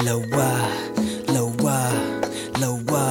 Lowa, lowa, lowa,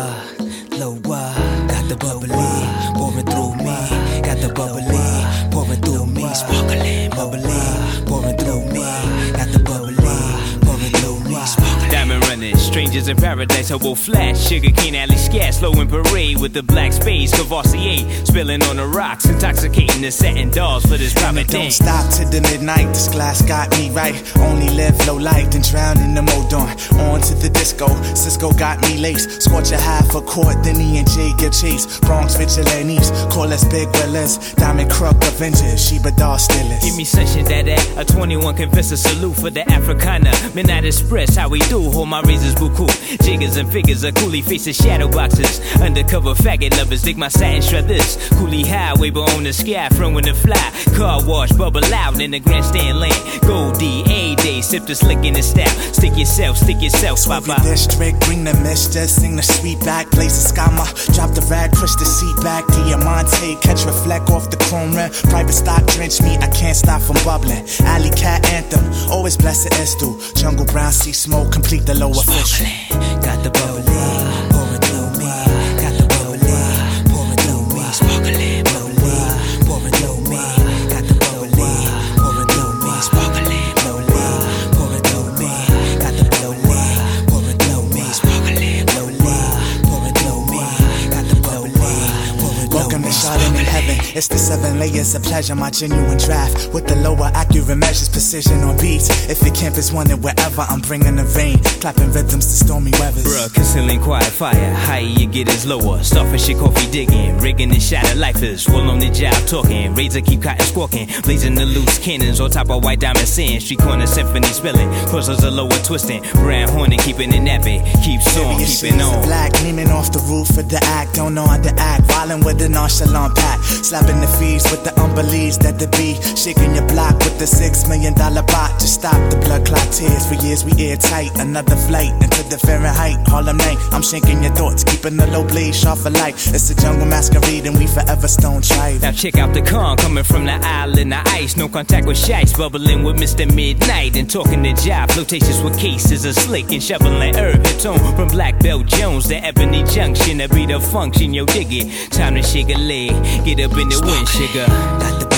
lowa. Got the bubbly pouring through me. Got the bubbly pouring through me. Sparkling, bubbly pouring through me. Got the bubbly pouring through me. Diamond running, strangers in paradise, hobo flash, sugar cane alley scat, slow in parade with the black spades, Cavassier, spilling on the rocks, intoxicating the satin dolls for this private Don't dance. stop to the midnight, this glass got me right. Only live low light, then drown in the Modon. On to the disco, Cisco got me laced. Scorch a half a quart, then E&J give chase. Bronx vigilantes, call us big willas. Diamond Crook Avengers, Sheba Doll Stillers. Give me session that a 21 confessor salute for the Africana. Midnight Express, how we do, hold my razors buku. Jiggers and figures, a coolie faces, shadow boxes. Undercover faggot lovers, dig my satin struthers. Coolie highway, but on the sky, throwing the fly. Car wash, bubble out in the grandstand land. Goldie, A-Day, sip the slick in the style. Stick yourself, Papa. District, bring the mist, just sing the sweet back. Blaze the scammer, drop the rag, push the seat back. Diamante, catch reflect off the chrome rim. Private stock, drench me, I can't stop from bubbling. Alley cat anthem, always blessed Estu. Jungle brown, sea smoke, complete the lower fish. Got the bubbly pouring through me. Got the bubbly pouring through me. Sparkling, bubbly pouring through me. Got the bubbly pouring through me. Sparkling, bubbly pouring through me. Got the bubbly pouring through me. Sparkling, bubbly pouring through me. Got the bubbly pouring through me. Welcome to Chardonnay in heaven. It's the 7 layers of pleasure, my genuine draft. With the lower accurate measures, precision on beats. If your camp is wanted wherever, I'm bringing the rain. Clapping rhythms to stormy weathers. Bruh, concealing quiet fire, higher you get is lower. Starfish your coffee digging, rigging the shatter lifers. Wool on the job talking, razor keep cotton squawking. Blazing the loose cannons on top of white diamond sand. Street corner symphony spilling, crossers are lower twisting. Brown horning keeping it nappy, keeps on, keeping on. Black, gleaming off the roof of the act. Don't know how to act, violent with the nonchalant pack. Slapping the fees with the unbeliefs that the be. Shaking your block with the $6 million bot. Just stop the blood clot tears. For years we airtight. Another flight into the Fahrenheit. Harlem night, I'm shaking your thoughts, keeping the low bleed sharp for light. It's a jungle masquerade and we forever stone tried. Now check out the con coming from the island of ice. No contact with shites, bubbling with Mr. Midnight. And talking the job, flirtatious with cases of slick and shoveling herb. Hit tone from Black Belt Jones to Ebony Junction. To be the function, yo dig it. Time to shake a leg, get up in the wind, sugar. Got the